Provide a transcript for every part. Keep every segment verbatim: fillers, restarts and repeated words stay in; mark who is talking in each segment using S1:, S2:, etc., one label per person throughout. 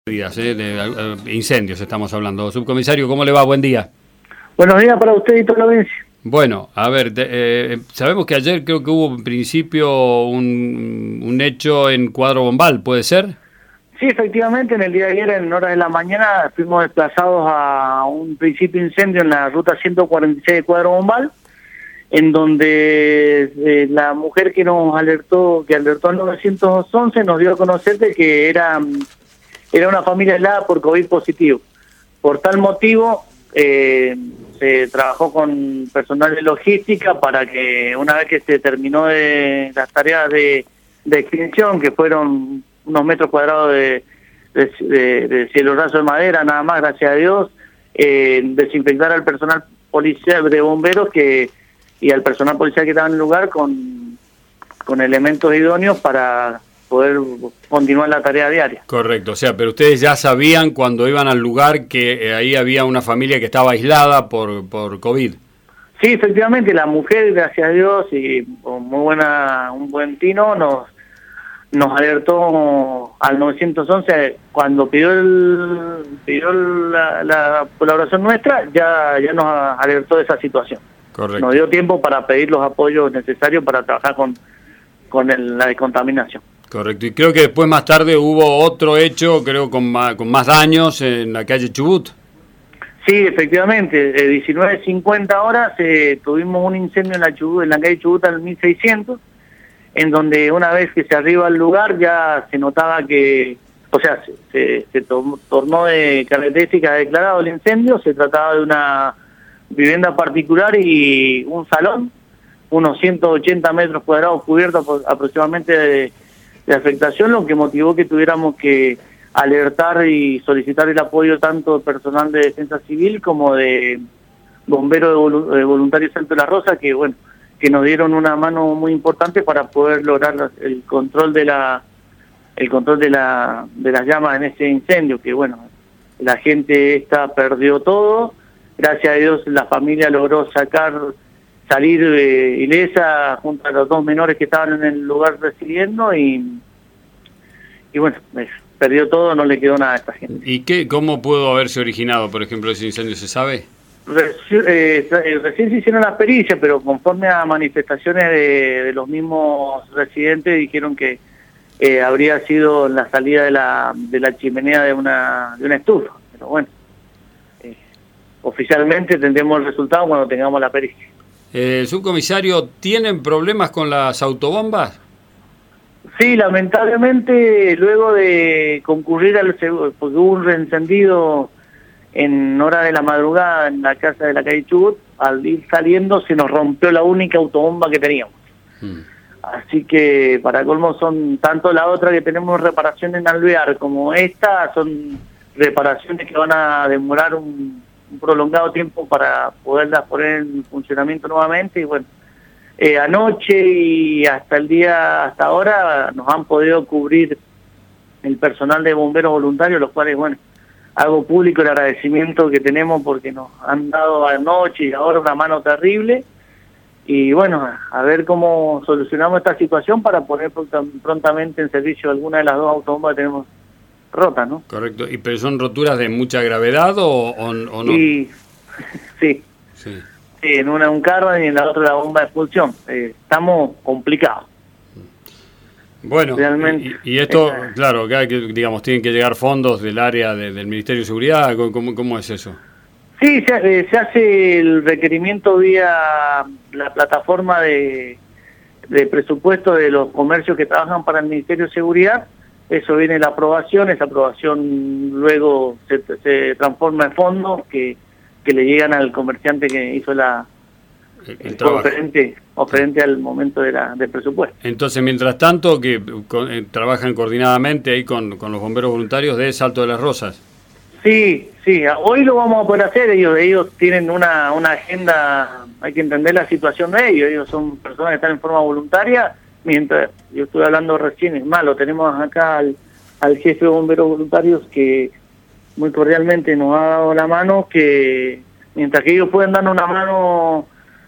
S1: días, ¿eh? de, de incendios estamos hablando. Subcomisario, ¿cómo le va? Buen día.
S2: Buenos días para usted y toda la audiencia.
S1: Bueno, a ver, de, eh, sabemos que ayer creo que hubo en principio un, un hecho en Cuadro Bombal, ¿puede ser?
S2: Sí, efectivamente, en el día de ayer, en horas de la mañana, fuimos desplazados a un principio de incendio en la ruta ciento cuarenta y seis de Cuadro Bombal, en donde eh, la mujer que nos alertó, que alertó al nueve once, nos dio a conocer de que era, era una familia aislada por COVID positivo. Por tal motivo, eh, se trabajó con personal de logística para que una vez que se terminó de las tareas de, de extinción, que fueron unos metros cuadrados de, de, de, de cielo raso de madera, nada más, gracias a Dios, eh, desinfectar al personal policial de bomberos que y al personal policial que estaba en el lugar con, con elementos idóneos para poder continuar la tarea diaria.
S1: Correcto, o sea, pero ustedes ya sabían cuando iban al lugar que eh, ahí había una familia que estaba aislada por, por COVID.
S2: Sí, efectivamente, la mujer, gracias a Dios, y con muy buena, un buen tino, nos nos alertó al nueve once cuando pidió el, pidió la, la colaboración nuestra, ya, ya nos alertó de esa situación.
S1: Correcto.
S2: Nos dio tiempo para pedir los apoyos necesarios para trabajar con, con el, la descontaminación.
S1: Correcto, y creo que después más tarde hubo otro hecho, creo con más, con más daños en la calle Chubut.
S2: Sí, efectivamente, eh, diecinueve cincuenta horas eh, tuvimos un incendio en la Chubut, en la calle Chubut al mil seiscientos, en donde una vez que se arriba al lugar ya se notaba que, o sea, se, se, se to tornó de característica declarado el incendio. Se trataba de una vivienda particular y un salón, unos ciento ochenta metros cuadrados cubiertos por, aproximadamente de, de afectación, lo que motivó que tuviéramos que alertar y solicitar el apoyo tanto de personal de defensa civil como de bomberos de, volu de voluntarios Salto de la Rosa, que bueno, que nos dieron una mano muy importante para poder lograr el control de la el control de la de las llamas en ese incendio, que bueno, la gente esta perdió todo. Gracias a Dios la familia logró sacar salir eh, ilesa junto a los dos menores que estaban en el lugar residiendo y y bueno, eh, perdió todo, no le quedó nada a esta gente.
S1: ¿Y qué, cómo pudo haberse originado, por ejemplo, ese incendio, se sabe?
S2: Reci eh, recién se hicieron las pericias, pero conforme a manifestaciones de, de los mismos residentes dijeron que eh, habría sido la salida de la de la chimenea de una de una estufa. Pero bueno, eh, oficialmente tendremos el resultado cuando tengamos la pericia.
S1: Eh, subcomisario, ¿tienen problemas con las autobombas?
S2: Sí, lamentablemente, luego de concurrir al seguro, porque hubo un reencendido en hora de la madrugada en la casa de la calle Chubut, al ir saliendo se nos rompió la única autobomba que teníamos. Hmm. Así que para colmo son tanto la otra que tenemos reparación en Alvear como esta, son reparaciones que van a demorar un, un prolongado tiempo para poderlas poner en funcionamiento nuevamente. Y bueno, eh, anoche y hasta el día, hasta ahora, nos han podido cubrir el personal de bomberos voluntarios, los cuales, bueno, hago público el agradecimiento que tenemos porque nos han dado anoche y ahora una mano terrible. Y bueno, a ver cómo solucionamos esta situación para poner prontamente en servicio alguna de las dos autobombas que tenemos rotas, ¿no?
S1: Correcto. ¿Y pero son roturas de mucha gravedad o, o, o no?
S2: Y, sí. sí. Sí, en una un carbón y en la otra la bomba de expulsión. Eh, estamos complicados.
S1: Bueno, Realmente, y, y esto, esa... claro, que, que digamos, tienen que llegar fondos del área de, del Ministerio de Seguridad, ¿cómo, cómo es eso?
S2: Sí, se, se hace el requerimiento vía la plataforma de, de presupuesto de los comercios que trabajan para el Ministerio de Seguridad. Eso viene la aprobación, esa aprobación luego se, se transforma en fondos que, que le llegan al comerciante que hizo la... El, el oferente, oferente al momento de la, del presupuesto.
S1: Entonces, mientras tanto, que con, eh, trabajan coordinadamente ahí con, con los bomberos voluntarios de Salto de las Rosas.
S2: Sí, sí, hoy lo vamos a poder hacer. Ellos ellos tienen una, una agenda, hay que entender la situación de ellos. Ellos son personas que están en forma voluntaria, mientras yo estuve hablando recién, es más, lo tenemos acá al, al jefe de bomberos voluntarios que muy cordialmente nos ha dado la mano, que mientras que ellos pueden darnos una mano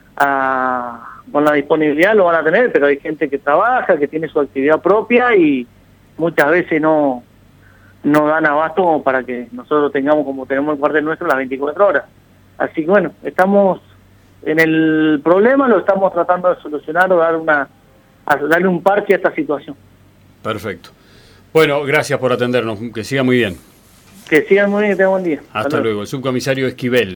S2: a, con la disponibilidad lo van a tener, pero hay gente que trabaja, que tiene su actividad propia y muchas veces no no dan abasto como para que nosotros tengamos como tenemos el cuartel nuestro las veinticuatro horas. Así que bueno, estamos en el problema, lo estamos tratando de solucionar o dar una, a darle un parche a esta situación.
S1: Perfecto. Bueno, gracias por atendernos, que siga muy bien.
S2: Que sigan muy bien, que tengan buen día.
S1: Hasta, Hasta luego. luego. El subcomisario Esquivel.